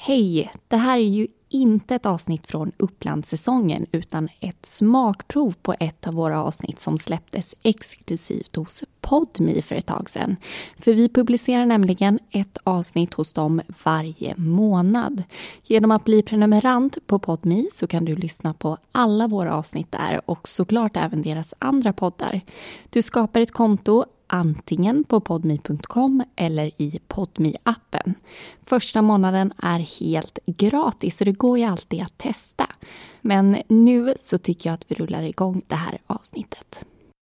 Hej! Det här är ju inte ett avsnitt från Upplandssäsongen utan ett smakprov på ett av våra avsnitt som släpptes exklusivt hos Podme för ett tag sedan. För vi publicerar nämligen ett avsnitt hos dem varje månad. Genom att bli prenumerant på Podme så kan du lyssna på alla våra avsnitt där och såklart även deras andra poddar. Du skapar ett konto antingen på podme.com eller i Podme-appen. Första månaden är helt gratis så det går ju alltid att testa. Men nu så tycker jag att vi rullar igång det här avsnittet.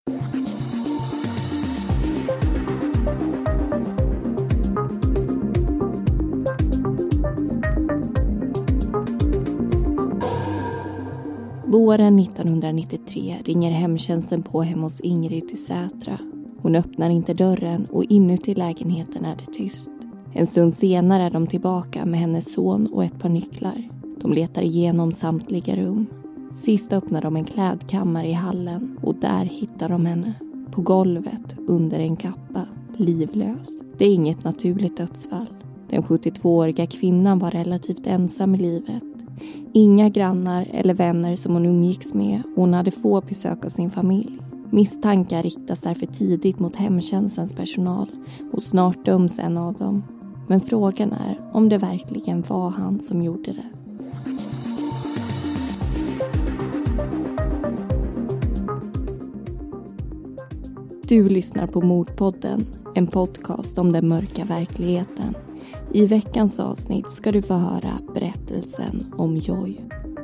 Våren 1993 ringer hemtjänsten på hemma hos Ingrid i Sätra. Hon öppnar inte dörren och inuti lägenheten är det tyst. En stund senare är de tillbaka med hennes son och ett par nycklar. De letar igenom samtliga rum. Sist öppnar de en klädkammare i hallen och där hittar de henne. På golvet under en kappa, livlös. Det är inget naturligt dödsfall. Den 72-åriga kvinnan var relativt ensam i livet. Inga grannar eller vänner som hon umgicks med och hon hade få besök av sin familj. Misstankar riktas därför tidigt mot hemtjänstens personal och snart döms en av dem. Men frågan är om det verkligen var han som gjorde det. Du lyssnar på Mordpodden, en podcast om den mörka verkligheten. I veckans avsnitt ska du få höra berättelsen om Joy.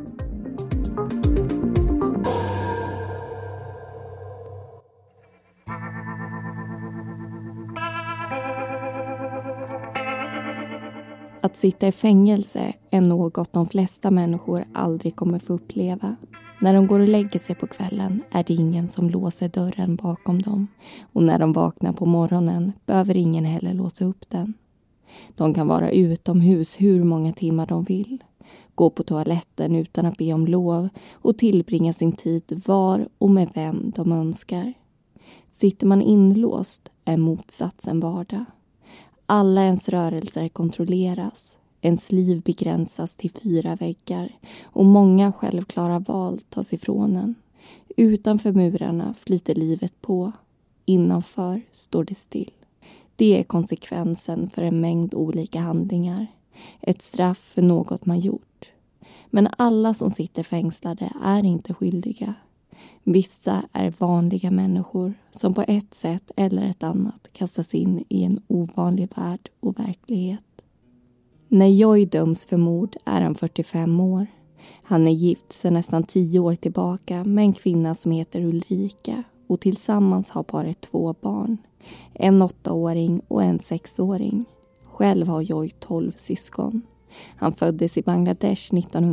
Att sitta i fängelse är något de flesta människor aldrig kommer få uppleva. När de går och lägger sig på kvällen är det ingen som låser dörren bakom dem. Och när de vaknar på morgonen behöver ingen heller låsa upp den. De kan vara utomhus hur många timmar de vill. Gå på toaletten utan att be om lov och tillbringa sin tid var och med vem de önskar. Sitter man inlåst är motsatsen vardag. Alla ens rörelser kontrolleras. Ens liv begränsas till 4 väggar och många självklara val tas ifrån en. Utanför murarna flyter livet på. Innanför står det still. Det är konsekvensen för en mängd olika handlingar. Ett straff för något man gjort. Men alla som sitter fängslade är inte skyldiga. Vissa är vanliga människor som på ett sätt eller ett annat kastas in i en ovanlig värld och verklighet. När Joy döms för mord är han 45 år. Han är gift sedan nästan 10 år tillbaka med en kvinna som heter Ulrika och tillsammans har paret 2 barn. En 8-åring och en 6-åring. Själv har Joy 12 syskon. Han föddes i Bangladesh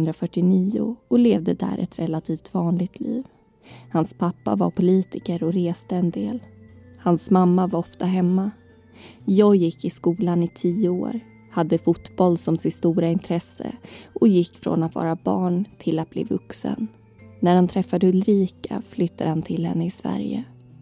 1949 och levde där ett relativt vanligt liv. Hans pappa var politiker och reste en del. Hans mamma var ofta hemma. Joy gick i skolan i 10 år. Hade fotboll som sitt stora intresse och gick från att vara barn till att bli vuxen. När han träffade Ulrika flyttade han till henne i Sverige.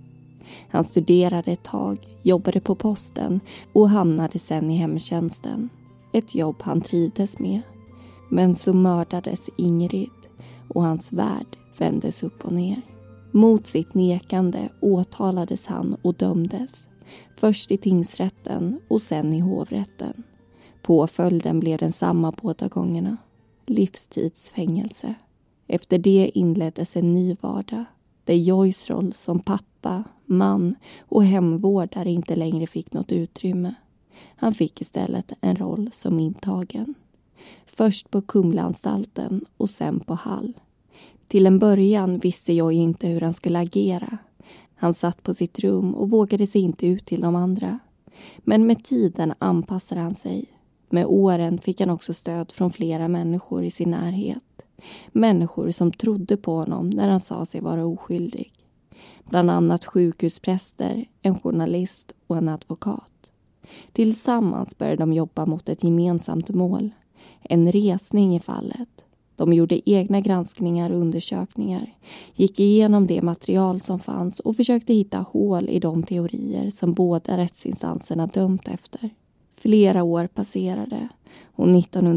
Han studerade ett tag, jobbade på posten och hamnade sen i hemtjänsten. Ett jobb han trivdes med. Men så mördades Ingrid och hans värld vändes upp och ner. Mot sitt nekande åtalades han och dömdes. Först i tingsrätten och sen i hovrätten. Påföljden blev densamma båda gångerna. Livstidsfängelse. Efter det inleddes en ny vardag. Där Joys roll som pappa, man och hemvårdare inte längre fick något utrymme. Han fick istället en roll som intagen. Först på Kumlaanstalten och sen på Hall. Till en början visste Joy inte hur han skulle agera. Han satt på sitt rum och vågade sig inte ut till de andra. Men med tiden anpassade han sig. Med åren fick han också stöd från flera människor i sin närhet. Människor som trodde på honom när han sa sig vara oskyldig. Bland annat sjukhuspräster, en journalist och en advokat. Tillsammans började de jobba mot ett gemensamt mål. En resning i fallet. De gjorde egna granskningar och undersökningar, gick igenom det material som fanns och försökte hitta hål i de teorier som båda rättsinstanserna dömt efter. Flera år passerade och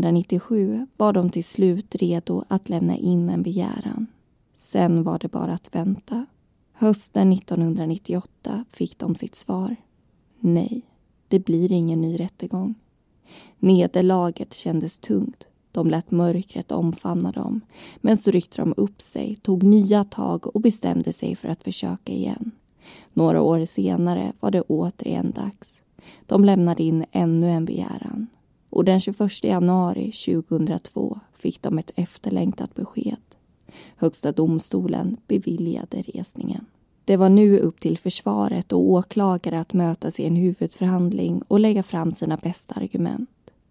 1997 var de till slut redo att lämna in en begäran. Sen var det bara att vänta. Hösten 1998 fick de sitt svar. Nej, det blir ingen ny rättegång. Nederlaget kändes tungt. De lät mörkret omfamna dem. Men så ryckte de upp sig, tog nya tag och bestämde sig för att försöka igen. Några år senare var det återigen dags. De lämnade in ännu en begäran. Och den 21 januari 2002 fick de ett efterlängtat besked. Högsta domstolen beviljade resningen. Det var nu upp till försvaret och åklagare att mötas i en huvudförhandling och lägga fram sina bästa argument.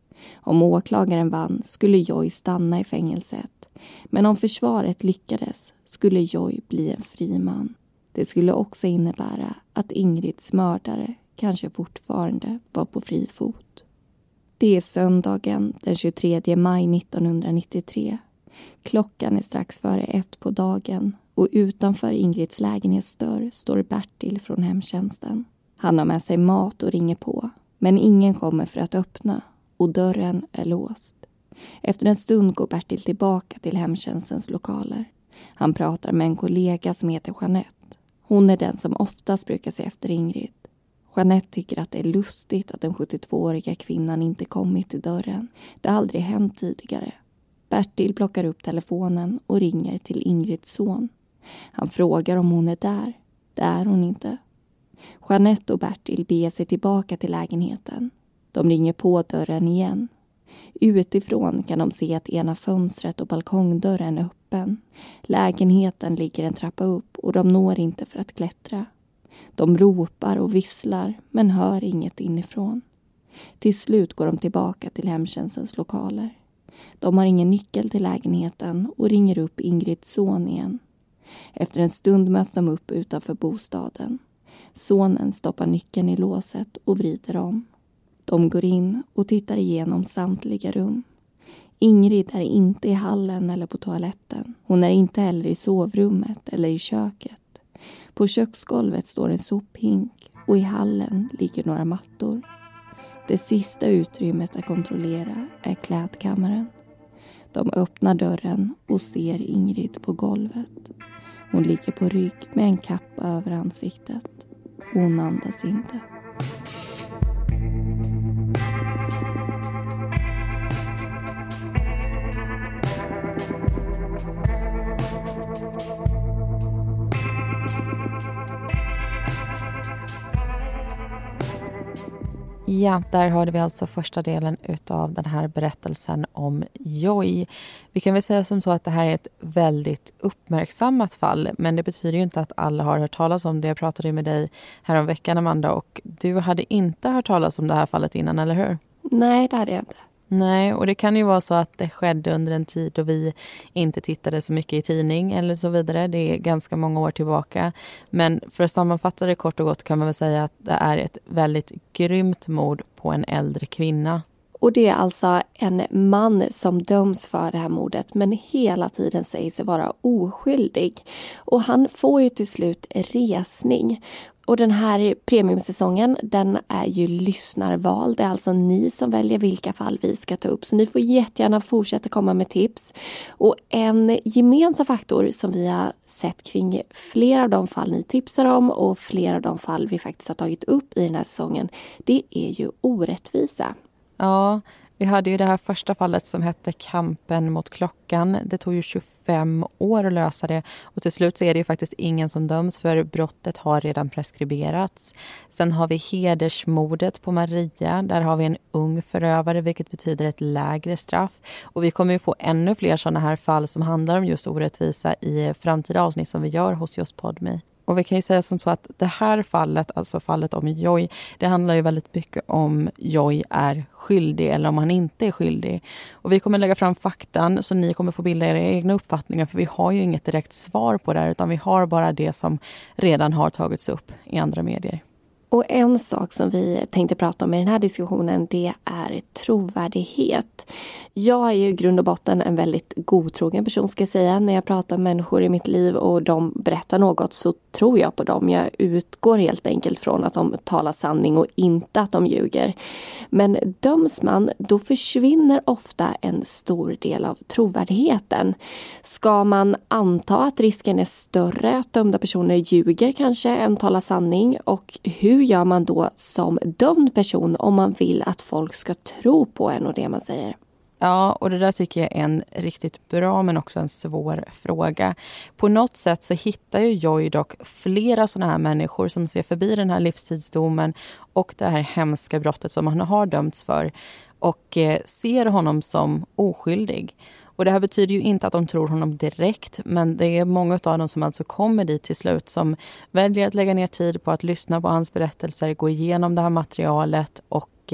Om åklagaren vann skulle Joy stanna i fängelset. Men om försvaret lyckades skulle Joy bli en fri man. Det skulle också innebära att Ingrids mördare kanske fortfarande var på fri fot. Det är söndagen den 23 maj 1993. Klockan är strax före 1 på dagen och utanför Ingrids lägenhetsdörr står Bertil från hemtjänsten. Han har med sig mat och ringer på, men ingen kommer för att öppna och dörren är låst. Efter en stund går Bertil tillbaka till hemtjänstens lokaler. Han pratar med en kollega som heter Jeanette. Hon är den som oftast brukar se efter Ingrid. Jeanette tycker att det är lustigt att den 72-åriga kvinnan inte kommit till dörren. Det har aldrig hänt tidigare. Bertil plockar upp telefonen och ringer till Ingrids son. Han frågar om hon är där. Det är hon inte. Jeanette och Bertil beger sig tillbaka till lägenheten. De ringer på dörren igen. Utifrån kan de se att ena fönstret och balkongdörren är öppen. Lägenheten ligger en trappa upp och de når inte för att klättra. De ropar och visslar men hör inget inifrån. Till slut går de tillbaka till hemtjänstens lokaler. De har ingen nyckel till lägenheten och ringer upp Ingrids son igen. Efter en stund möts de upp utanför bostaden. Sonen stoppar nyckeln i låset och vrider om. De går in och tittar igenom samtliga rum. Ingrid är inte i hallen eller på toaletten. Hon är inte heller i sovrummet eller i köket. På köksgolvet står en sophink och i hallen ligger några mattor. Det sista utrymmet att kontrollera är klädkammaren. De öppnar dörren och ser Ingrid på golvet. Hon ligger på rygg med en kappa över ansiktet. Hon andas inte. Ja, där hörde vi alltså första delen utav den här berättelsen om Joy. Vi kan väl säga som så att det här är ett väldigt uppmärksammat fall, men det betyder ju inte att alla har hört talas om det. Jag pratade med dig här om veckan, Amanda, och du hade inte hört talas om det här fallet innan, eller hur? Nej, det hade jag inte. Nej, och det kan ju vara så att det skedde under en tid då vi inte tittade så mycket i tidning eller så vidare. Det är ganska många år tillbaka. Men för att sammanfatta det kort och gott kan man väl säga att det är ett väldigt grymt mord på en äldre kvinna. Och det är alltså en man som döms för det här mordet men hela tiden säger sig vara oskyldig. Och han får ju till slut resning. Och den här premiumsäsongen, den är ju lyssnarval. Det är alltså ni som väljer vilka fall vi ska ta upp. Så ni får jättegärna fortsätta komma med tips. Och en gemensam faktor som vi har sett kring flera av de fall ni tipsar om och flera av de fall vi faktiskt har tagit upp i den här säsongen, det är ju orättvisa. Ja, vi hade ju det här första fallet som hette Kampen mot klockan. Det tog ju 25 år att lösa det och till slut så är det ju faktiskt ingen som döms för brottet har redan preskriberats. Sen har vi hedersmordet på Maria. Där har vi en ung förövare, vilket betyder ett lägre straff. Och vi kommer ju få ännu fler sådana här fall som handlar om just orättvisa i framtida avsnitt som vi gör hos just Podme. Och vi kan ju säga som så att det här fallet, alltså fallet om Joy, det handlar ju väldigt mycket om Joy är skyldig eller om han inte är skyldig. Och vi kommer lägga fram faktan så ni kommer få bilda era egna uppfattningar, för vi har ju inget direkt svar på det här utan vi har bara det som redan har tagits upp i andra medier. Och en sak som vi tänkte prata om i den här diskussionen, det är trovärdighet. Jag är ju i grund och botten en väldigt godtrogen person, ska jag säga. När jag pratar med människor i mitt liv och de berättar något så tror jag på dem. Jag utgår helt enkelt från att de talar sanning och inte att de ljuger. Men döms man, då försvinner ofta en stor del av trovärdigheten. Ska man anta att risken är större att dömda personer ljuger kanske än talar sanning? Och hur gör man då som dömd person om man vill att folk ska tro på en och det man säger? Ja, och det där tycker jag är en riktigt bra men också en svår fråga. På något sätt så hittar ju Joy dock flera sådana här människor som ser förbi den här livstidsdomen och det här hemska brottet som han har dömts för och ser honom som oskyldig. Och det här betyder ju inte att de tror honom direkt, men det är många av dem som alltså kommer dit till slut som väljer att lägga ner tid på att lyssna på hans berättelser, gå igenom det här materialet och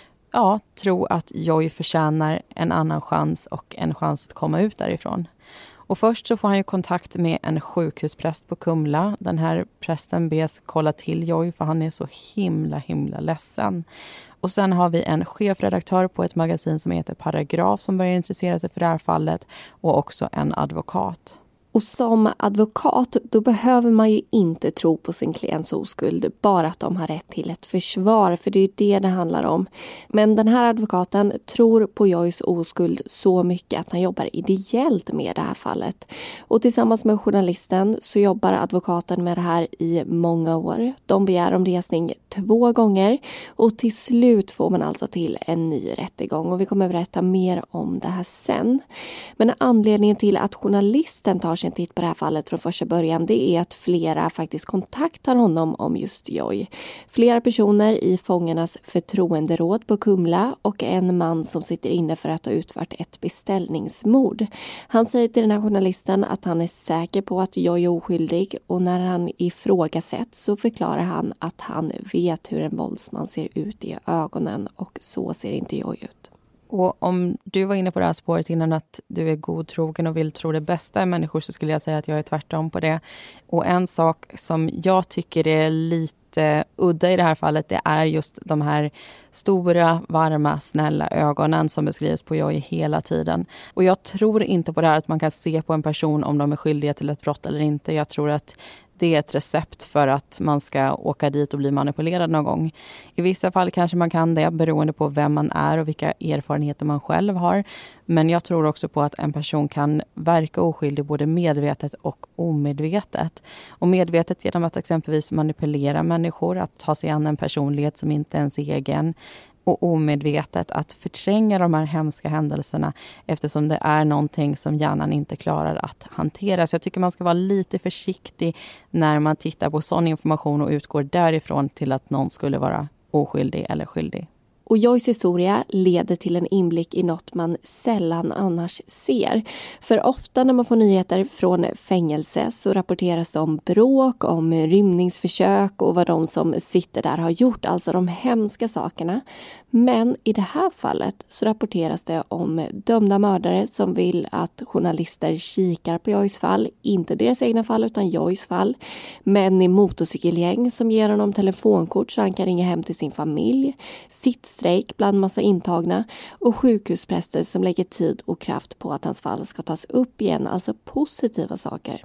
tro att Joy förtjänar en annan chans och en chans att komma ut därifrån. Och först så får han ju kontakt med en sjukhuspräst på Kumla. Den här prästen bes kolla till Joy för han är så himla ledsen. Och sen har vi en chefredaktör på ett magasin som heter Paragraf som börjar intressera sig för det här fallet och också en advokat. Och som advokat, då behöver man ju inte tro på sin klients oskuld, bara att de har rätt till ett försvar, för det är ju det handlar om. Men den här advokaten tror på Joys oskuld så mycket att han jobbar ideellt med det här fallet. Och tillsammans med journalisten så jobbar advokaten med det här i många år. De begär om resning 2 gånger och till slut får man alltså till en ny rättegång. Och vi kommer berätta mer om det här sen. Men anledningen till att journalisten tar sig en titt på det här fallet från första början, det är att flera faktiskt kontaktar honom om just Joy. Flera personer i fångarnas förtroenderåd på Kumla och en man som sitter inne för att ha utfört ett beställningsmord. Han säger till den här journalisten att han är säker på att Joy är oskyldig och när han ifrågasätts så förklarar han att han vet hur en våldsman ser ut i ögonen och så ser inte Joy ut. Och om du var inne på det här spåret innan att du är godtrogen och vill tro det bästa i människor så skulle jag säga att jag är tvärtom på det. Och en sak som jag tycker är lite udda i det här fallet, det är just de här stora, varma, snälla ögonen som beskrivs på Joy hela tiden. Och jag tror inte på det här att man kan se på en person om de är skyldiga till ett brott eller inte. Jag tror att det är ett recept för att man ska åka dit och bli manipulerad någon gång. I vissa fall kanske man kan det beroende på vem man är och vilka erfarenheter man själv har. Men jag tror också på att en person kan verka oskyldig både medvetet och omedvetet. Och medvetet genom att exempelvis manipulera människor, att ta sig an en personlighet som inte är ens egen. Och omedvetet att förtränga de här hemska händelserna eftersom det är någonting som hjärnan inte klarar att hantera. Så jag tycker man ska vara lite försiktig när man tittar på sån information och utgår därifrån till att någon skulle vara oskyldig eller skyldig. Och Joys historia leder till en inblick i något man sällan annars ser. För ofta när man får nyheter från fängelse så rapporteras det om bråk, om rymningsförsök och vad de som sitter där har gjort. Alltså de hemska sakerna. Men i det här fallet så rapporteras det om dömda mördare som vill att journalister kikar på Joys fall. Inte deras egna fall utan Joys fall. Män i motorcykelgäng som ger honom telefonkort så han kan ringa hem till sin familj. Sittstrejk bland massa intagna och sjukhuspräster som lägger tid och kraft på att hans fall ska tas upp igen. Alltså positiva saker.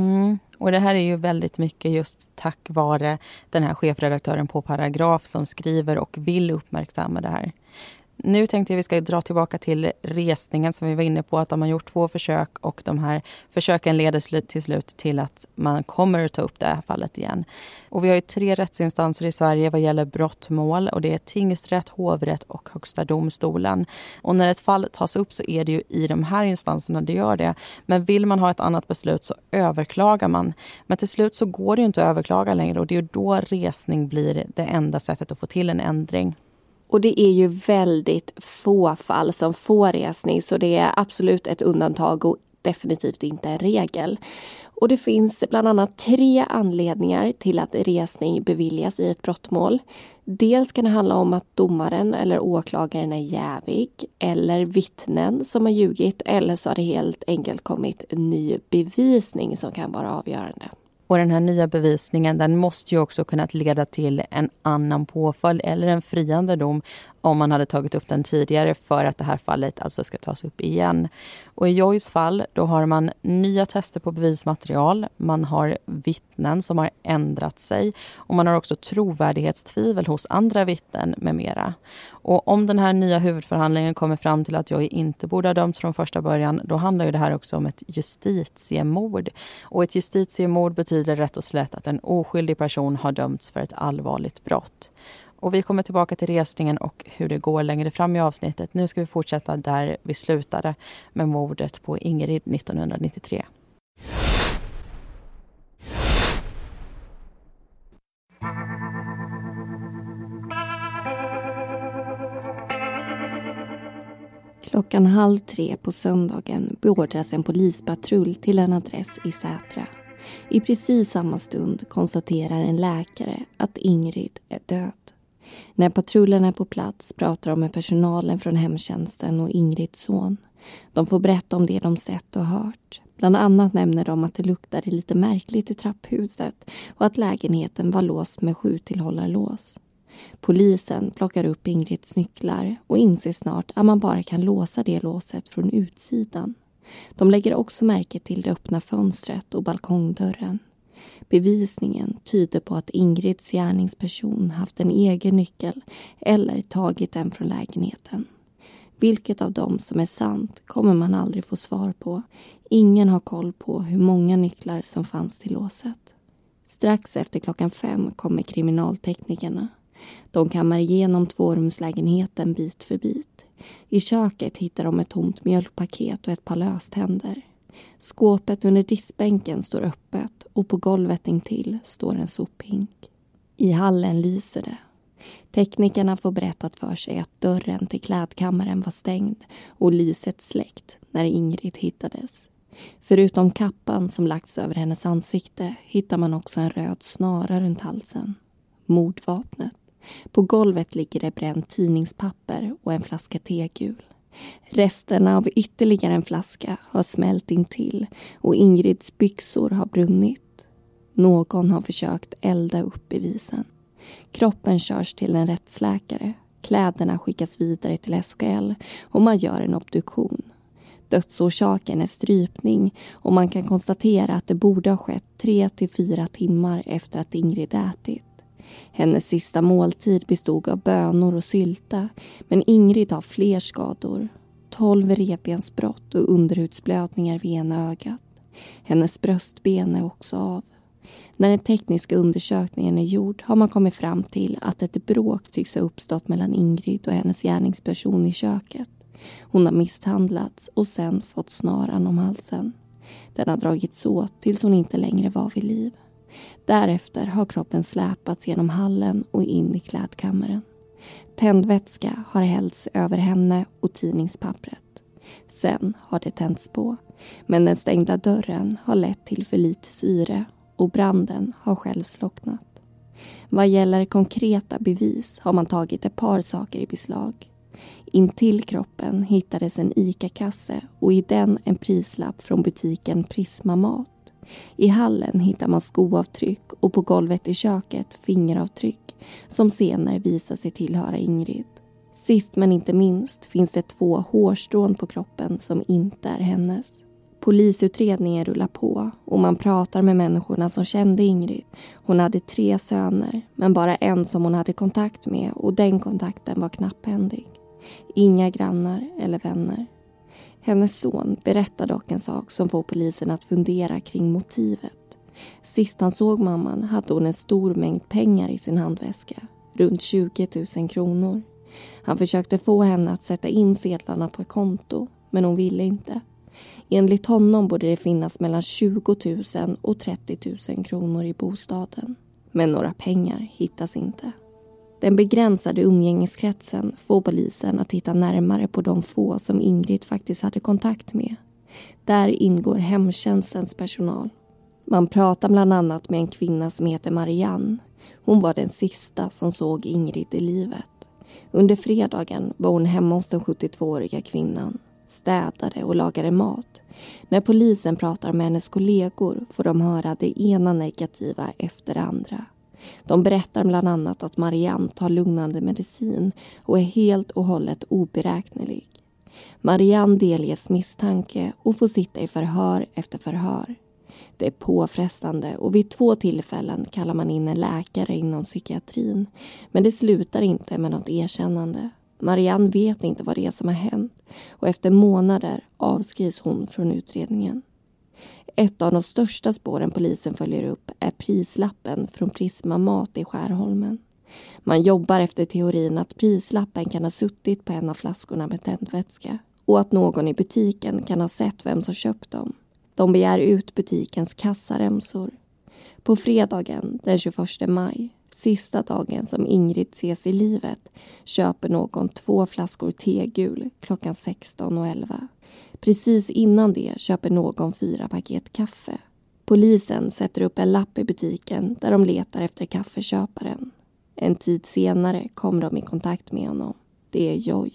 Och det här är ju väldigt mycket just tack vare den här chefredaktören på Paragraf som skriver och vill uppmärksamma det här. Nu tänkte jag att vi ska dra tillbaka till resningen som vi var inne på, att de har gjort 2 försök och de här försöken leder till slut till att man kommer att ta upp det här fallet igen. Och vi har ju 3 rättsinstanser i Sverige vad gäller brottmål och det är tingsrätt, hovrätt och högsta domstolen. Och när ett fall tas upp så är det ju i de här instanserna det gör det. Men vill man ha ett annat beslut så överklagar man. Men till slut så går det ju inte att överklaga längre och det är ju då resning blir det enda sättet att få till en ändring. Och det är ju väldigt få fall som får resning så det är absolut ett undantag och definitivt inte en regel. Och det finns bland annat 3 anledningar till att resning beviljas i ett brottmål. Dels kan det handla om att domaren eller åklagaren är jävig eller vittnen som har ljugit eller så har det helt enkelt kommit ny bevisning som kan vara avgörande. Och den här nya bevisningen, den måste ju också kunnat leda till en annan påföljd eller en friande dom om man hade tagit upp den tidigare för att det här fallet alltså ska tas upp igen. Och i Joys fall då har man nya tester på bevismaterial, man har vittnen som har ändrat sig och man har också trovärdighetstvivel hos andra vittnen med mera. Och om den här nya huvudförhandlingen kommer fram till att Joy inte borde ha dömts från första början, då handlar ju det här också om ett justitiemord. Och ett justitiemord betyder rätt och slätt att en oskyldig person har dömts för ett allvarligt brott. Och vi kommer tillbaka till resningen och hur det går längre fram i avsnittet. Nu ska vi fortsätta där vi slutade med mordet på Ingrid 1993. Klockan 2:30 på söndagen beordras en polispatrull till en adress i Sätra. I precis samma stund konstaterar en läkare att Ingrid är död. När patrullen är på plats pratar de med personalen från hemtjänsten och Ingrids son. De får berätta om det de sett och hört. Bland annat nämner de att det luktade lite märkligt i trapphuset och att lägenheten var låst med 7-tillhållarlås. Polisen plockar upp Ingrids nycklar och inser snart att man bara kan låsa det låset från utsidan. De lägger också märke till det öppna fönstret och balkongdörren. Bevisningen tyder på att Ingrids gärningsperson haft en egen nyckel eller tagit den från lägenheten. Vilket av dem som är sant kommer man aldrig få svar på. Ingen har koll på hur många nycklar som fanns till låset. Strax efter 5:00 kommer kriminalteknikerna. De kammar igenom 2-rumslägenheten bit för bit. I köket hittar de ett tomt mjölkpaket och ett par löständer. Skåpet under diskbänken står öppet och på golvet intill står en sophink. I hallen lyser det. Teknikerna får berättat för sig att dörren till klädkammaren var stängd och lyset släckt när Ingrid hittades. Förutom kappan som lagts över hennes ansikte hittar man också en röd snara runt halsen. Mordvapnet. På golvet ligger det bränt tidningspapper och en flaska tegul. Resterna av ytterligare en flaska har smält intill och Ingrids byxor har brunnit. Någon har försökt elda upp bevisen. Kroppen körs till en rättsläkare. Kläderna skickas vidare till SKL och man gör en obduktion. Dödsorsaken är strypning och man kan konstatera att det borde ha skett 3 till 4 timmar efter att Ingrid ätit. Hennes sista måltid bestod av bönor och sylta, men Ingrid har fler skador. 12 revbensbrott och underhudsblödningar vid ena ögat. Hennes bröstben är också av. När den tekniska undersökningen är gjord har man kommit fram till att ett bråk tycks ha uppstått mellan Ingrid och hennes gärningsperson i köket. Hon har misshandlats och sen fått snaran om halsen. Den har dragits åt tills hon inte längre var vid liv. Därefter har kroppen släpats genom hallen och in i klädkammaren. Tändvätska har hällts över henne och tidningspappret. Sen har det tänts på, men den stängda dörren har lett till för lite syre och branden har själv slocknat. Vad gäller konkreta bevis har man tagit ett par saker i beslag. Intill kroppen hittades en ICA-kasse och i den en prislapp från butiken Prisma Mat. I hallen hittar man skoavtryck och på golvet i köket fingeravtryck som senare visar sig tillhöra Ingrid. Sist men inte minst finns det 2 hårstrån på kroppen som inte är hennes. Polisutredningen rullar på och man pratar med människorna som kände Ingrid. Hon hade 3 söner men bara en som hon hade kontakt med och den kontakten var knapphändig. Inga grannar eller vänner. Hennes son berättar dock en sak som får polisen att fundera kring motivet. Sist han såg mamman hade hon en stor mängd pengar i sin handväska, runt 20 000 kronor. Han försökte få henne att sätta in sedlarna på ett konto, men hon ville inte. Enligt honom borde det finnas mellan 20 000 och 30 000 kronor i bostaden. Men några pengar hittas inte. Den begränsade umgängeskretsen får polisen att titta närmare på de få som Ingrid faktiskt hade kontakt med. Där ingår hemtjänstens personal. Man pratar bland annat med en kvinna som heter Marianne. Hon var den sista som såg Ingrid i livet. Under fredagen var hon hemma hos den 72-åriga kvinnan. städade och lagade mat. När polisen pratar med hennes kollegor får de höra det ena negativa efter det andra. De berättar bland annat att Marianne tar lugnande medicin och är helt och hållet oberäknelig. Marianne delges misstanke och får sitta i förhör efter förhör. Det är påfrestande och vid 2 tillfällen kallar man in en läkare inom psykiatrin. Men det slutar inte med något erkännande. Marianne vet inte vad det är som har hänt och efter månader avskrivs hon från utredningen. Ett av de största spåren polisen följer upp är prislappen från Prisma Mat i Skärholmen. Man jobbar efter teorin att prislappen kan ha suttit på en av flaskorna med tändvätska och att någon i butiken kan ha sett vem som köpt dem. De begär ut butikens kassaremsor. På fredagen den 21 maj, sista dagen som Ingrid ses i livet, köper någon 2 flaskor tegul klockan 16:11. Precis innan det köper någon 4 paket kaffe. Polisen sätter upp en lapp i butiken där de letar efter kaffeköparen. En tid senare kommer de i kontakt med honom. Det är Joy.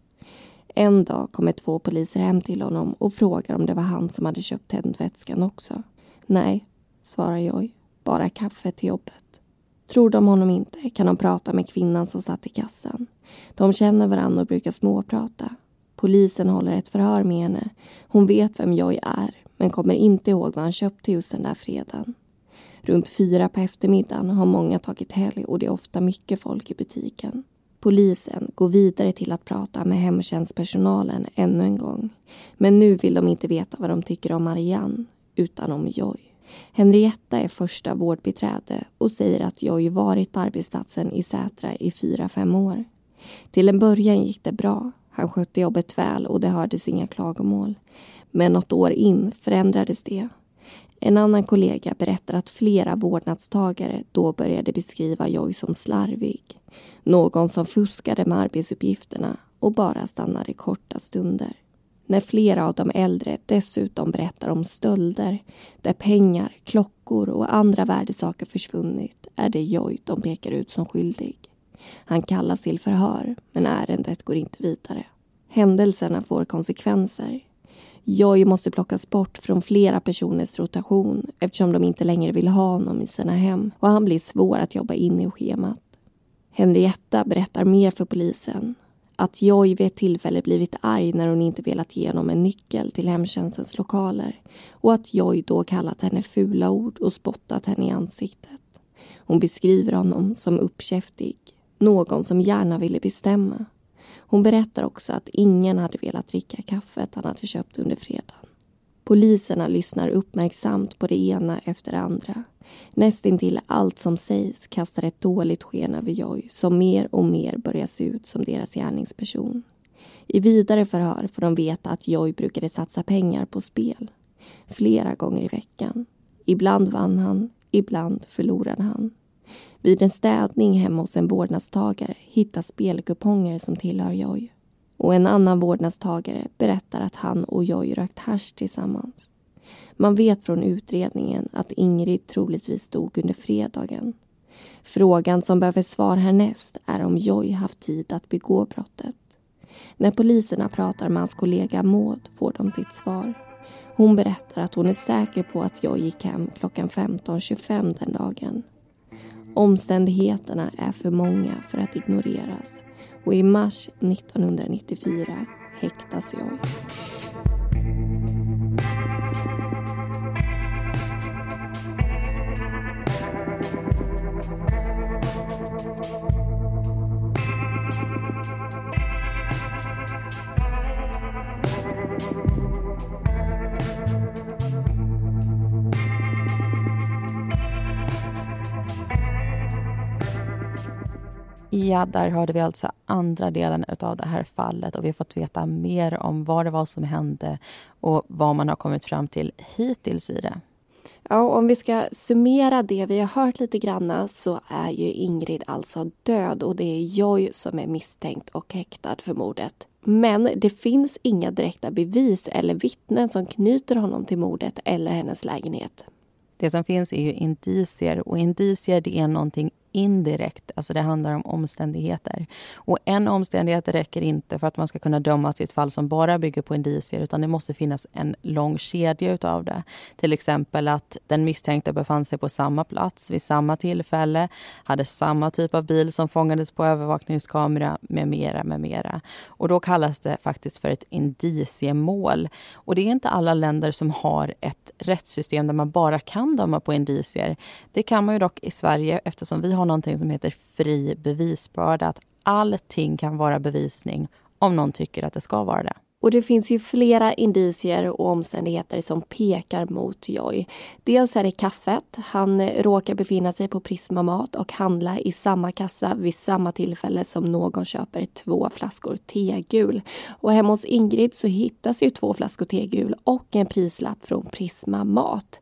En dag kommer 2 poliser hem till honom och frågar om det var han som hade köpt tändvätskan också. Nej, svarar Joy. Bara kaffe till jobbet. Tror de honom inte kan de prata med kvinnan som satt i kassan. De känner varandra och brukar småprata. Polisen håller ett förhör med henne. Hon vet vem Joy är men kommer inte ihåg vad han köpte just den där fredagen. Runt 4 på eftermiddagen har många tagit helg och det är ofta mycket folk i butiken. Polisen går vidare till att prata med hemtjänstpersonalen ännu en gång. Men nu vill de inte veta vad de tycker om Marianne utan om Joy. Henrietta är första vårdbiträde och säger att Joy varit på arbetsplatsen i Sätra i 4-5 år. Till en början gick det bra. Han skötte jobbet väl och det hördes inga klagomål. Men något år in förändrades det. En annan kollega berättar att flera vårdnadstagare då började beskriva Joy som slarvig. Någon som fuskade med arbetsuppgifterna och bara stannade korta stunder. När flera av de äldre dessutom berättar om stölder där pengar, klockor och andra värdesaker försvunnit är det Joy de pekar ut som skyldig. Han kallas till förhör men ärendet går inte vidare. Händelserna får konsekvenser. Joy måste plockas bort från flera personers rotation eftersom de inte längre vill ha honom i sina hem och han blir svår att jobba in i schemat. Henrietta berättar mer för polisen. Att Joy vid ett tillfälle blivit arg när hon inte velat ge honom en nyckel till hemtjänstens lokaler och att Joy då kallat henne fula ord och spottat henne i ansiktet. Hon beskriver honom som uppkäftig, någon som gärna ville bestämma. Hon berättar också att ingen hade velat dricka kaffet han hade köpt under fredagen. Poliserna lyssnar uppmärksamt på det ena efter det andra. Nästintill allt som sägs kastar ett dåligt sken över Joy som mer och mer börjar se ut som deras gärningsperson. I vidare förhör får de veta att Joy brukade satsa pengar på spel. Flera gånger i veckan. Ibland vann han, ibland förlorade han. Vid en städning hemma hos en vårdnadstagare hittas spelkuponger som tillhör Joy. Och en annan vårdnadstagare berättar att han och Joy rökt hasch tillsammans. Man vet från utredningen att Ingrid troligtvis dog under fredagen. Frågan som behöver svar härnäst är om Joy haft tid att begå brottet. När poliserna pratar med hans kollega Maud får de sitt svar. Hon berättar att hon är säker på att Joy gick hem klockan 15:25 den dagen. Omständigheterna är för många för att ignoreras och i mars 1994 häktas Joy. Ja, där hörde vi alltså andra delen av det här fallet och vi har fått veta mer om vad det var som hände och vad man har kommit fram till hittills i det. Ja, om vi ska summera det vi har hört lite grann så är ju Ingrid alltså död och det är Joy som är misstänkt och häktad för mordet. Men det finns inga direkta bevis eller vittnen som knyter honom till mordet eller hennes lägenhet. Det som finns är ju indicier och indicier det är någonting indirekt, alltså det handlar om omständigheter. Och en omständighet räcker inte för att man ska kunna dömas i ett fall som bara bygger på indicier, utan det måste finnas en lång kedja utav det. Till exempel att den misstänkte befann sig på samma plats vid samma tillfälle, hade samma typ av bil som fångades på övervakningskamera med mera, med mera. Och då kallas det faktiskt för ett indiciemål. Och det är inte alla länder som har ett rättssystem där man bara kan döma på indicier. Det kan man ju dock i Sverige, eftersom vi har någonting som heter fri bevisbörda, att allting kan vara bevisning om någon tycker att det ska vara det. Och det finns ju flera indicier och omständigheter som pekar mot Joy. Dels är det kaffet. Han råkar befinna sig på Prisma Mat och handla i samma kassa vid samma tillfälle som någon köper 2 flaskor tegul. Och hemma hos Ingrid så hittas ju 2 flaskor tegul och en prislapp från Prisma Mat.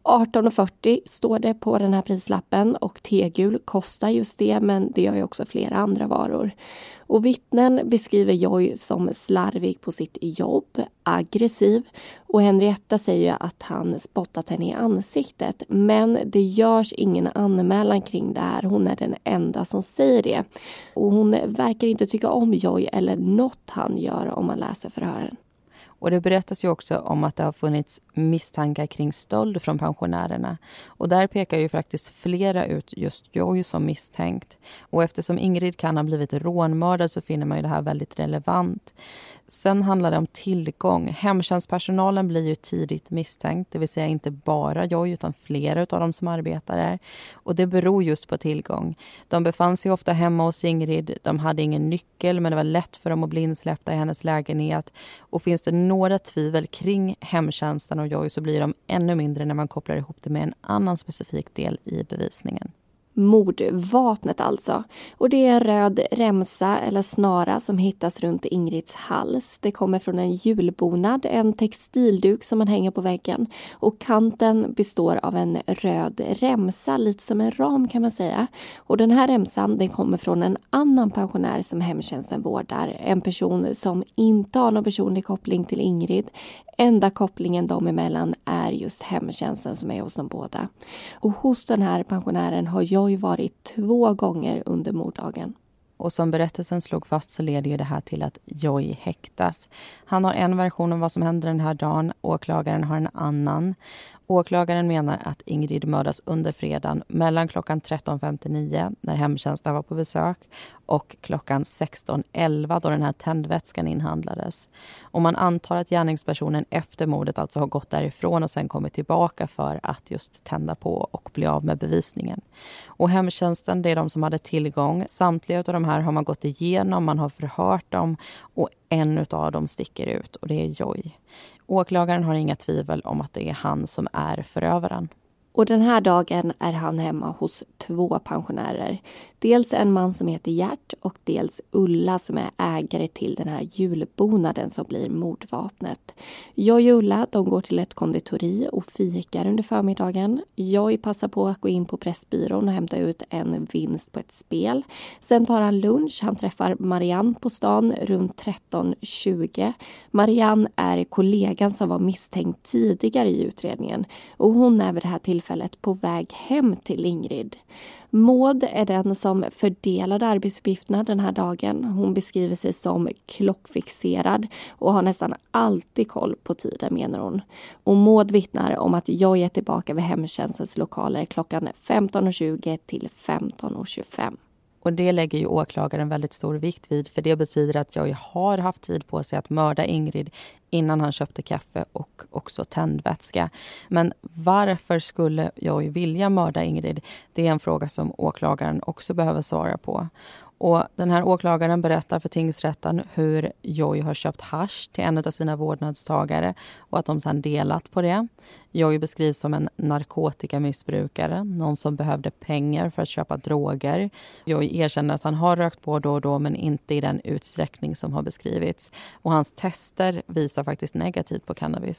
18,40 står det på den här prislappen och tegul kostar just det, men det gör ju också flera andra varor. Och vittnen beskriver Joy som slarvig på sitt jobb, aggressiv, och Henrietta säger att han spottat henne i ansiktet, men det görs ingen anmälan kring det här. Hon är den enda som säger det. Och hon verkar inte tycka om Joy eller något han gör om man läser förhören. Och det berättas ju också om att det har funnits misstankar kring stöld från pensionärerna. Och där pekar ju faktiskt flera ut just Joy som misstänkt. Och eftersom Ingrid kan ha blivit rånmördad så finner man ju det här väldigt relevant. Sen handlar det om tillgång. Hemtjänstpersonalen blir ju tidigt misstänkt, det vill säga inte bara Joy utan flera av dem som arbetar där. Och det beror just på tillgång. De befann sig ofta hemma hos Ingrid, de hade ingen nyckel men det var lätt för dem att bli insläppta i hennes lägenhet. Och finns det några tvivel kring hemtjänsten och Joy så blir de ännu mindre när man kopplar ihop det med en annan specifik del i bevisningen. Mordvapnet alltså. Och det är en röd remsa eller snara som hittas runt Ingrids hals. Det kommer från en julbonad, en textilduk som man hänger på väggen. Och kanten består av en röd remsa, lite som en ram kan man säga. Och den här remsan den kommer från en annan pensionär som hemtjänsten vårdar. En person som inte har någon personlig koppling till Ingrid. Enda kopplingen dem emellan är just hemtjänsten som är hos dem båda. Och hos den här pensionären har Joy varit 2 gånger under morddagen. Och som berättelsen slog fast så leder ju det här till att Joy häktas. Han har en version om vad som händer den här dagen, åklagaren har en annan. Åklagaren menar att Ingrid mördas under fredagen mellan klockan 13.59 när hemtjänsten var på besök och klockan 16.11 då den här tändvätskan inhandlades. Och man antar att gärningspersonen efter mordet alltså har gått därifrån och sen kommit tillbaka för att just tända på och bli av med bevisningen. Och hemtjänsten, det är de som hade tillgång. Samtliga av de här har man gått igenom, man har förhört dem och en av dem sticker ut och det är Joy. Åklagaren har inga tvivel om att det är han som är förövaren. Och den här dagen är han hemma hos 2 pensionärer. Dels en man som heter Gert och dels Ulla som är ägare till den här julbonaden som blir mordvapnet. Joy och Ulla de går till ett konditori och fikar under förmiddagen. Joy passar på att gå in på Pressbyrån och hämta ut en vinst på ett spel. Sen tar han lunch. Han träffar Marianne på stan runt 13.20. Marianne är kollegan som var misstänkt tidigare i utredningen och hon är vid det här tillfället på väg hem till Ingrid. Maud är den som fördelade arbetsuppgifterna den här dagen. Hon beskriver sig som klockfixerad och har nästan alltid koll på tiden menar hon. Och Maud vittnar om att jag är tillbaka vid hemtjänstens lokaler klockan 15.20 till 15.25. Och det lägger ju åklagaren väldigt stor vikt vid för det betyder att jag har haft tid på sig att mörda Ingrid innan han köpte kaffe och också tändvätska. Men varför skulle jag vilja mörda Ingrid? Det är en fråga som åklagaren också behöver svara på. Och den här åklagaren berättar för tingsrätten hur Joy har köpt hasch till en av sina vårdnadstagare och att de sedan delat på det. Joy beskrivs som en narkotikamissbrukare, någon som behövde pengar för att köpa droger. Joy erkänner att han har rökt på då och då men inte i den utsträckning som har beskrivits. Och hans tester visar faktiskt negativt på cannabis.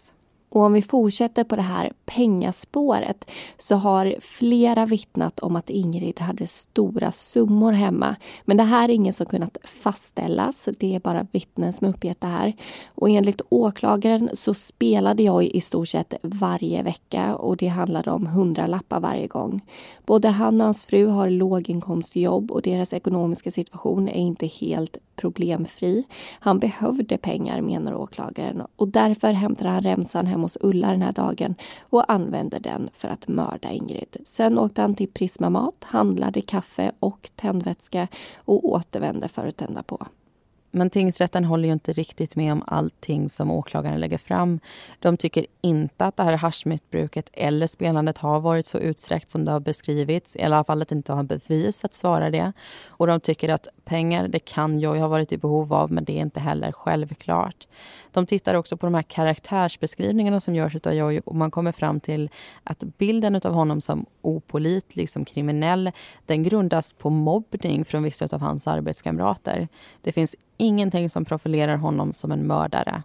Och om vi fortsätter på det här pengaspåret så har flera vittnat om att Ingrid hade stora summor hemma. Men det här är ingen som kunnat fastställas, det är bara vittnen som uppgett det här. Och enligt åklagaren så spelade jag i stort sett varje vecka och det handlade om 100-lappar varje gång. Både han och hans fru har låginkomstjobb och deras ekonomiska situation är inte helt problemfri. Han behövde pengar, menar åklagaren, och därför hämtade han remsan hem hos Ulla den här dagen och använde den för att mörda Ingrid. Sen åkte han till Prisma Mat, handlade kaffe och tändvätska och återvände för att tända på. Men tingsrätten håller ju inte riktigt med om allting som åklagaren lägger fram. De tycker inte att det här haschmissbruket eller spelandet har varit så utsträckt som det har beskrivits. I alla fall att inte har bevis att svara det. Och de tycker att pengar, det kan Joy ha varit i behov av, men det är inte heller självklart. De tittar också på de här karaktärsbeskrivningarna som görs av Joy och man kommer fram till att bilden av honom som opålitlig, som kriminell, den grundas på mobbning från vissa av hans arbetskamrater. Det finns ingenting som profilerar honom som en mördare.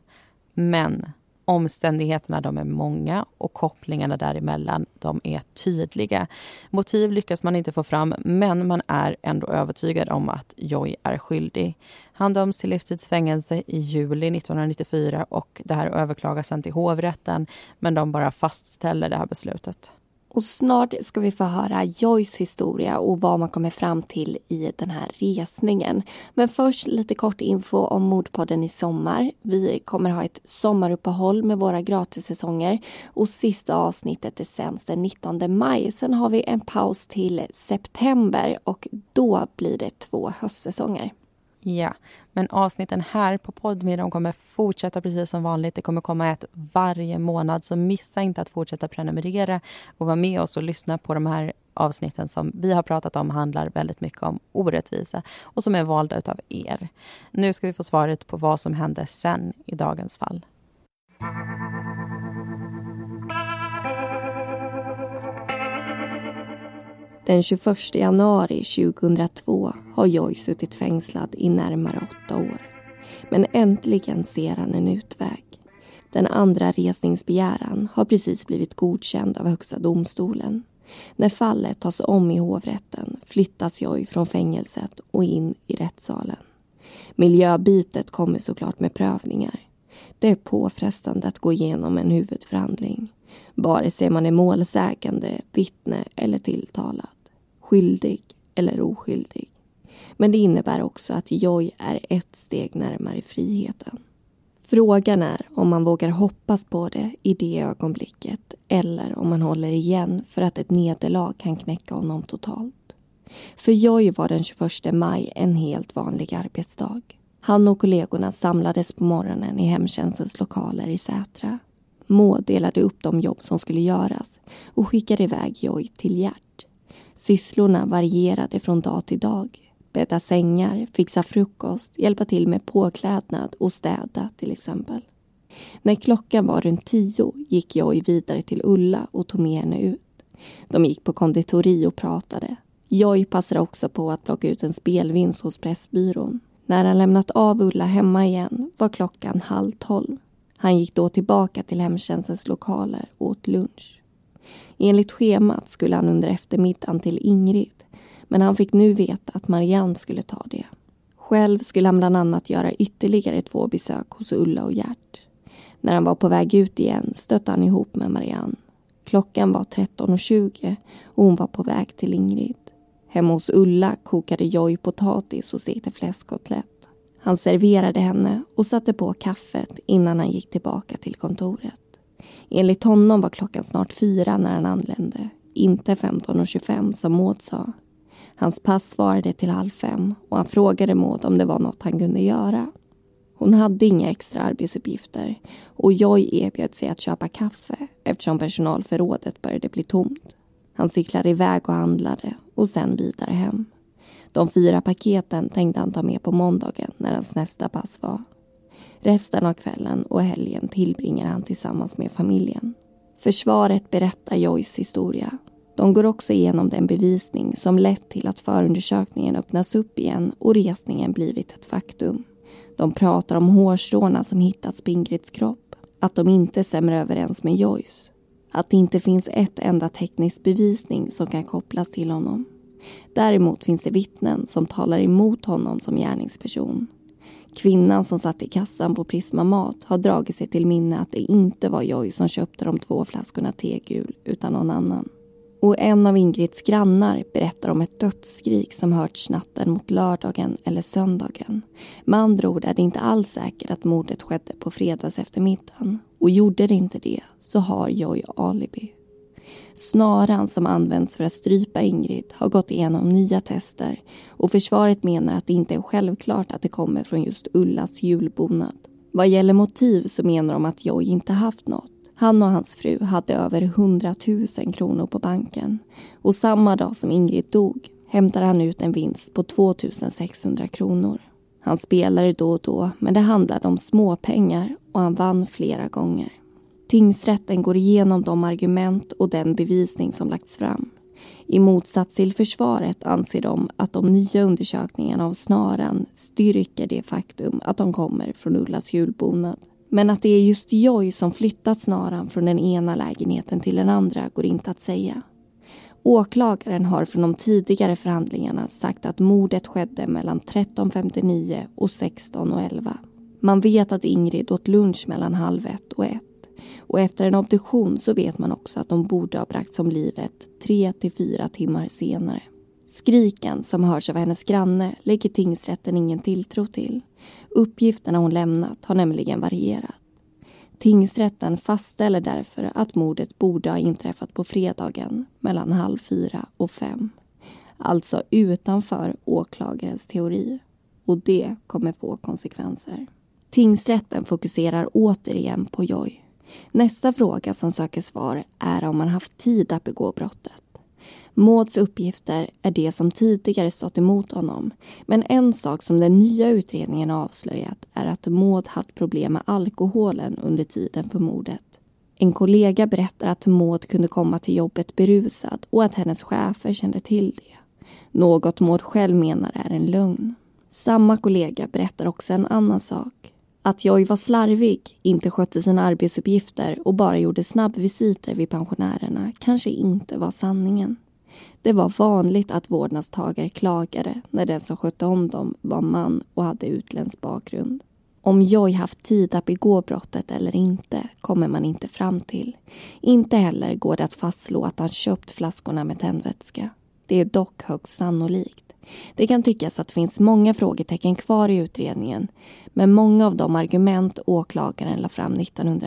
Men omständigheterna, de är många och kopplingarna däremellan, de är tydliga. Motiv lyckas man inte få fram, men man är ändå övertygad om att Joy är skyldig. Han döms till livstidsfängelse i juli 1994 och det här överklagas sen till hovrätten, men de bara fastställer det här beslutet. Och snart ska vi få höra Joys historia och vad man kommer fram till i den här resningen. Men först lite kort info om Mordpodden i sommar. Vi kommer ha ett sommaruppehåll med våra gratissäsonger och sista avsnittet är sänds den 19 maj. Sen har vi en paus till september och då blir det 2 höstsäsonger. Ja, men avsnitten här på Podme, de kommer fortsätta precis som vanligt. Det kommer komma ett varje månad, så missa inte att fortsätta prenumerera och vara med oss och lyssna på de här avsnitten som vi har pratat om handlar väldigt mycket om orättvisa och som är valda utav er. Nu ska vi få svaret på vad som hände sen i dagens fall. Den 21 januari 2002 har Joy suttit fängslad i närmare 8 år. Men äntligen ser han en utväg. Den andra resningsbegäran har precis blivit godkänd av Högsta domstolen. När fallet tas om i hovrätten flyttas Joy från fängelset och in i rättssalen. Miljöbytet kommer såklart med prövningar. Det är påfrestande att gå igenom en huvudförhandling. Vare sig man är målsägande, vittne eller tilltalad. Skyldig eller oskyldig. Men det innebär också att Joy är ett steg närmare friheten. Frågan är om man vågar hoppas på det i det ögonblicket eller om man håller igen för att ett nederlag kan knäcka honom totalt. För Joy var den 21 maj en helt vanlig arbetsdag. Han och kollegorna samlades på morgonen i hemtjänstens lokaler i Sätra. Maud delade upp de jobb som skulle göras och skickade iväg Joy till Gert. Sysslorna varierade från dag till dag. Bädda sängar, fixa frukost, hjälpa till med påklädnad och städa till exempel. När klockan var runt 10 gick Joy vidare till Ulla och tog med henne ut. De gick på konditori och pratade. Joy passade också på att plocka ut en spelvinst hos Pressbyrån. När han lämnat av Ulla hemma igen var klockan 11:30. Han gick då tillbaka till hemtjänstens lokaler och åt lunch. Enligt schemat skulle han under eftermiddagen till Ingrid, men han fick nu veta att Marianne skulle ta det. Själv skulle han bland annat göra ytterligare 2 besök hos Ulla och Gert. När han var på väg ut igen stötte han ihop med Marianne. Klockan var 13:20 och hon var på väg till Ingrid. Hemma hos Ulla kokade Joy potatis och stekte fläskkotlett. Han serverade henne och satte på kaffet innan han gick tillbaka till kontoret. Enligt honom var klockan snart 4 när han anlände, inte 15:25 som Maud sa. Hans pass svarade till 4:30 och han frågade Maud om det var något han kunde göra. Hon hade inga extra arbetsuppgifter och Joy erbjöd sig att köpa kaffe eftersom personalförrådet började bli tomt. Han cyklade iväg och handlade och sen vidare hem. De 4 paketen tänkte han ta med på måndagen när hans nästa pass var. Resten av kvällen och helgen tillbringar han tillsammans med familjen. Försvaret berättar Joys historia. De går också igenom den bevisning som lett till att förundersökningen öppnas upp igen och resningen blivit ett faktum. De pratar om hårstråna som hittats på Ingrids kropp, att de inte stämmer överens med Joyce. Att det inte finns ett enda teknisk bevisning som kan kopplas till honom. Däremot finns det vittnen som talar emot honom som gärningsperson. Kvinnan som satt i kassan på Prisma Mat har dragit sig till minne att det inte var Joyce som köpte de 2 flaskorna tegul utan någon annan. Och en av Ingrids grannar berättar om ett dödsskrik som hörts natten mot lördagen eller söndagen. Med andra ord är det inte alls säkert att mordet skedde på fredags eftermiddagen. Och gjorde det inte det så har Joy alibi. Snaran som används för att strypa Ingrid har gått igenom nya tester och försvaret menar att det inte är självklart att det kommer från just Ullas julbonad. Vad gäller motiv så menar de att Joy inte haft något. Han och hans fru hade över 100 000 kronor på banken och samma dag som Ingrid dog hämtade han ut en vinst på 2 600 kronor. Han spelade då och då men det handlade om små pengar och han vann flera gånger. Tingsrätten går igenom de argument och den bevisning som lagts fram. I motsats till försvaret anser de att de nya undersökningarna av snaran styrker det faktum att de kommer från Ullas julbonad. Men att det är just Joy som flyttat snaran från den ena lägenheten till den andra går inte att säga. Åklagaren har från de tidigare förhandlingarna sagt att mordet skedde mellan 13.59 och 16.11. Man vet att Ingrid åt lunch mellan 12:30 och 1. Och efter en obduktion så vet man också att de borde ha bragts om livet 3-4 timmar senare. Skriken som hörs av hennes granne lägger tingsrätten ingen tilltro till. Uppgifterna hon lämnat har nämligen varierat. Tingsrätten fastställer därför att mordet borde ha inträffat på fredagen mellan 3:30 och 5. Alltså utanför åklagarens teori. Och det kommer få konsekvenser. Tingsrätten fokuserar återigen på Joy. Nästa fråga som söker svar är om man haft tid att begå brottet. Mauds uppgifter är det som tidigare stått emot honom. Men en sak som den nya utredningen avslöjat är att Maud haft problem med alkoholen under tiden för mordet. En kollega berättar att Maud kunde komma till jobbet berusad och att hennes chefer kände till det. Något Maud själv menar är en lögn. Samma kollega berättar också en annan sak. Att Joy var slarvig, inte skötte sina arbetsuppgifter och bara gjorde snabbvisiter vid pensionärerna kanske inte var sanningen. Det var vanligt att vårdnadstagare klagade när den som skötte om dem var man och hade utländsk bakgrund. Om Joy haft tid att begå brottet eller inte kommer man inte fram till. Inte heller går det att fastslå att han köpt flaskorna med tändvätska. Det är dock högst sannolikt. Det kan tyckas att det finns många frågetecken kvar i utredningen, men många av de argument åklagaren la fram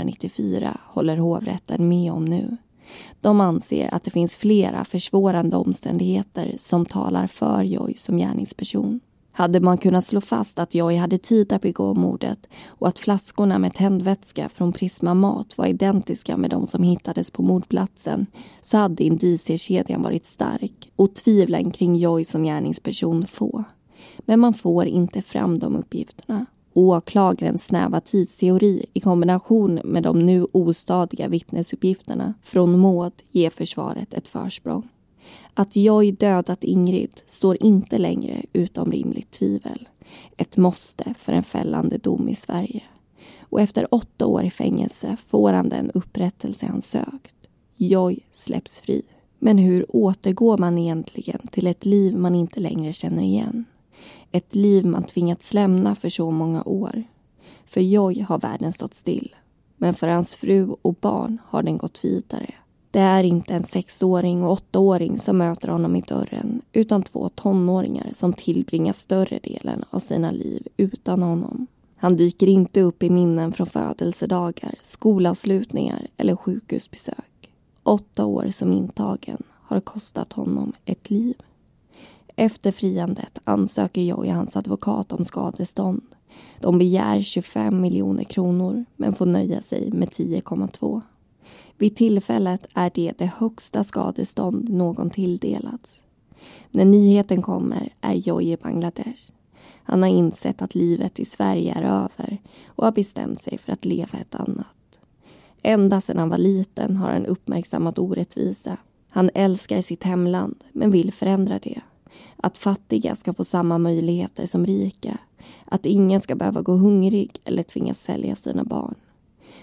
1994 håller hovrätten med om nu. De anser att det finns flera försvårande omständigheter som talar för Joy som gärningsperson. Hade man kunnat slå fast att Joy hade tid att begå mordet och att flaskorna med tändvätska från Prisma Mat var identiska med de som hittades på mordplatsen så hade indiciekedjan varit stark och tvivlen kring Joy som gärningsperson få. Men man får inte fram de uppgifterna. Åklagarens snäva tidsteori i kombination med de nu ostadiga vittnesuppgifterna från Maud ger försvaret ett försprång. Att Joy dödat Ingrid står inte längre utom rimligt tvivel. Ett måste för en fällande dom i Sverige. Och efter 8 år i fängelse får han den upprättelse han sökt. Joy släpps fri. Men hur återgår man egentligen till ett liv man inte längre känner igen? Ett liv man tvingats lämna för så många år. För Joy har världen stått still. Men för hans fru och barn har den gått vidare. Det är inte en 6-åring och 8-åring som möter honom i dörren utan 2 tonåringar som tillbringar större delen av sina liv utan honom. Han dyker inte upp i minnen från födelsedagar, skolavslutningar eller sjukhusbesök. 8 år som intagen har kostat honom ett liv. Efter friandet ansöker Joy och hans advokat om skadestånd. De begär 25 miljoner kronor men får nöja sig med 10,2. Vid tillfället är det högsta skadestånd någon tilldelats. När nyheten kommer är Joy i Bangladesh. Han har insett att livet i Sverige är över och har bestämt sig för att leva ett annat. Ända sedan han var liten har han uppmärksammat orättvisa. Han älskar sitt hemland men vill förändra det. Att fattiga ska få samma möjligheter som rika. Att ingen ska behöva gå hungrig eller tvingas sälja sina barn.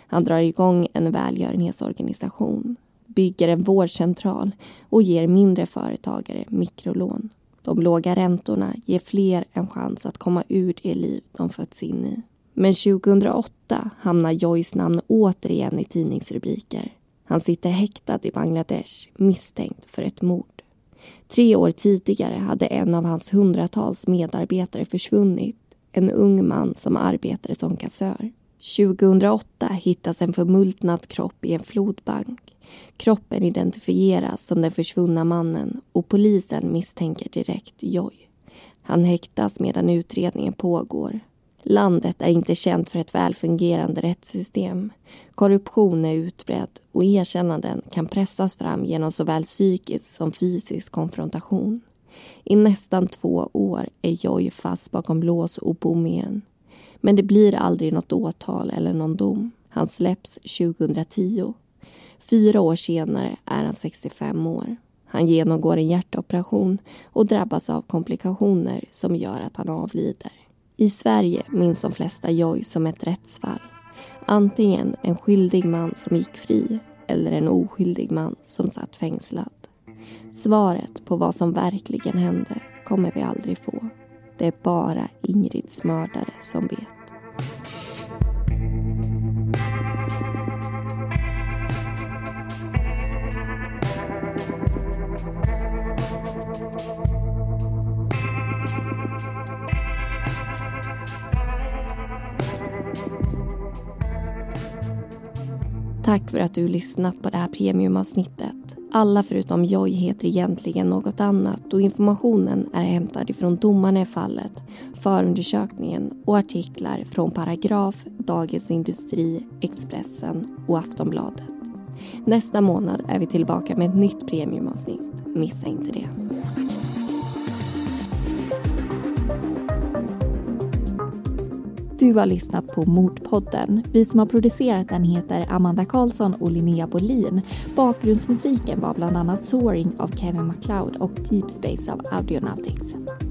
Han drar igång en välgörenhetsorganisation, bygger en vårdcentral och ger mindre företagare mikrolån. De låga räntorna ger fler en chans att komma ur det liv de fötts in i. Men 2008 hamnar Joys namn återigen i tidningsrubriker. Han sitter häktad i Bangladesh misstänkt för ett mord. 3 år tidigare hade en av hans hundratals medarbetare försvunnit. En ung man som arbetade som kassör. 2008 hittas en förmultnad kropp i en flodbank. Kroppen identifieras som den försvunna mannen och polisen misstänker direkt Joy. Han häktas medan utredningen pågår. Landet är inte känt för ett välfungerande rättssystem. Korruption är utbredd och erkännanden kan pressas fram genom såväl psykisk som fysisk konfrontation. I nästan 2 år är Joy fast bakom lås och bom igen. Men det blir aldrig något åtal eller någon dom. Han släpps 2010. 4 år senare är han 65 år. Han genomgår en hjärtoperation och drabbas av komplikationer som gör att han avlider. I Sverige minns de flesta Joy som ett rättsfall. Antingen en skyldig man som gick fri eller en oskyldig man som satt fängslad. Svaret på vad som verkligen hände kommer vi aldrig få. Det är bara Ingrids mördare som vet. Tack för att du lyssnat på det här premiumavsnittet. Alla förutom Joy heter egentligen något annat och informationen är hämtad ifrån domarna i fallet, förundersökningen och artiklar från Paragraf, Dagens Industri, Expressen och Aftonbladet. Nästa månad är vi tillbaka med ett nytt premiumavsnitt. Missa inte det. Du har lyssnat på Mordpodden. Vi som har producerat den heter Amanda Karlsson och Linnea Bolin. Bakgrundsmusiken var bland annat Soaring av Kevin MacLeod och Deep Space av Audionautics.